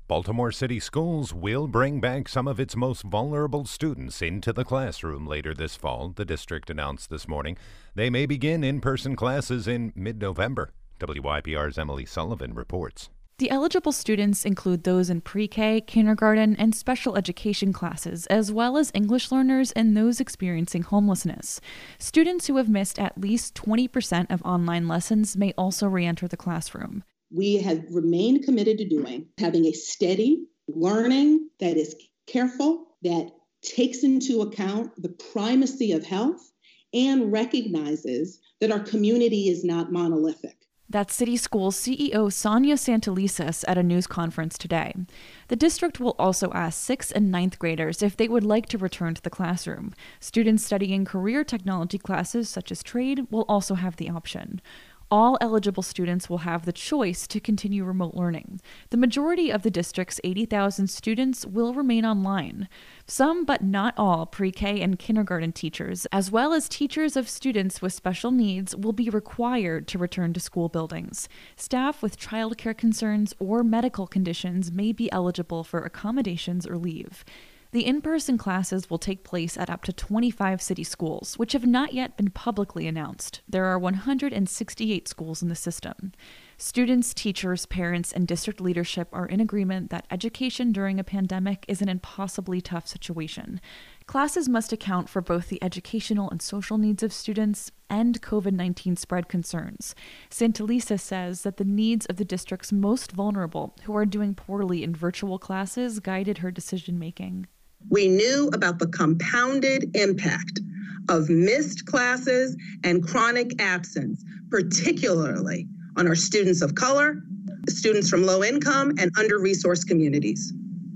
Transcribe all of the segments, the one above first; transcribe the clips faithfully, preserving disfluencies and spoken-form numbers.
Baltimore City Schools will bring back some of its most vulnerable students into the classroom later this fall, the district announced this morning. They may begin in-person classes in mid-November. W I P R's Emily Sullivan reports. The eligible students include those in pre-K, kindergarten, and special education classes, as well as English learners and those experiencing homelessness. Students who have missed at least twenty percent of online lessons may also re-enter the classroom. We have remained committed to doing, having a steady learning that is careful, that takes into account the primacy of health, and recognizes that our community is not monolithic. That's City Schools C E O Sonia Santelises at a news conference today. The district will also ask sixth and ninth graders if they would like to return to the classroom. Students studying career technology classes such as trade will also have the option. All eligible students will have the choice to continue remote learning. The majority of the district's eighty thousand students will remain online. Some, but not all, pre-K and kindergarten teachers, as well as teachers of students with special needs, will be required to return to school buildings. Staff with childcare concerns or medical conditions may be eligible for accommodations or leave. The in-person classes will take place at up to twenty-five city schools, which have not yet been publicly announced. There are one hundred sixty-eight schools in the system. Students, teachers, parents, and district leadership are in agreement that education during a pandemic is an impossibly tough situation. Classes must account for both the educational and social needs of students and COVID nineteen spread concerns. Santelises says that the needs of the district's most vulnerable, who are doing poorly in virtual classes, guided her decision-making. We knew about the compounded impact of missed classes and chronic absence, particularly on our students of color, students from low income and under-resourced communities.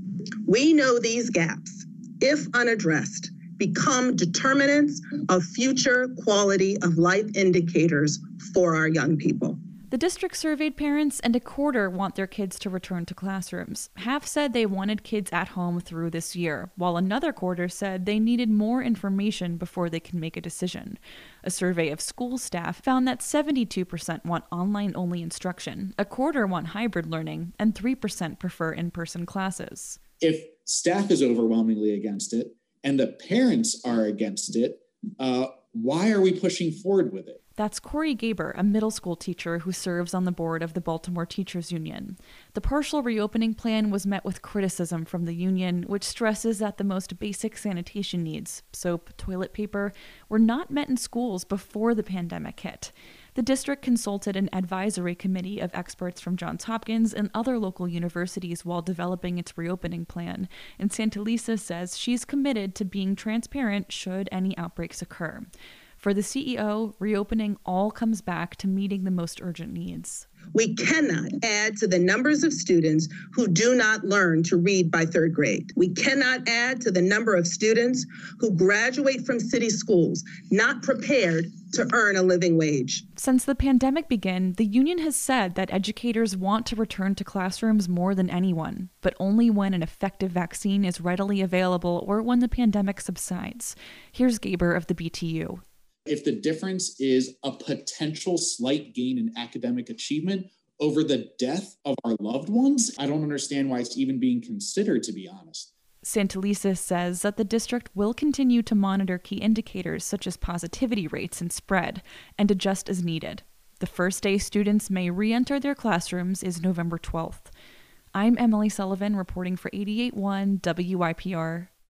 We know these gaps, if unaddressed, become determinants of future quality of life indicators for our young people. The district surveyed parents, and a quarter want their kids to return to classrooms. Half said they wanted kids at home through this year, while another quarter said they needed more information before they can make a decision. A survey of school staff found that seventy-two percent want online-only instruction, a quarter want hybrid learning, and three percent prefer in-person classes. If staff is overwhelmingly against it, and the parents are against it, uh, why are we pushing forward with it? That's Corey Gaber, a middle school teacher who serves on the board of the Baltimore Teachers Union. The partial reopening plan was met with criticism from the union, which stresses that the most basic sanitation needs, soap, toilet paper, were not met in schools before the pandemic hit. The district consulted an advisory committee of experts from Johns Hopkins and other local universities while developing its reopening plan, and Santelises says she's committed to being transparent should any outbreaks occur. For the C E O, reopening all comes back to meeting the most urgent needs. We cannot add to the numbers of students who do not learn to read by third grade. We cannot add to the number of students who graduate from city schools not prepared to earn a living wage. Since the pandemic began, the union has said that educators want to return to classrooms more than anyone, but only when an effective vaccine is readily available or when the pandemic subsides. Here's Gaber of the B T U. If the difference is a potential slight gain in academic achievement over the death of our loved ones, I don't understand why it's even being considered, to be honest. Santelises says that the district will continue to monitor key indicators such as positivity rates and spread and adjust as needed. The first day students may re-enter their classrooms is November twelfth. I'm Emily Sullivan reporting for eighty-eight point one W I P R.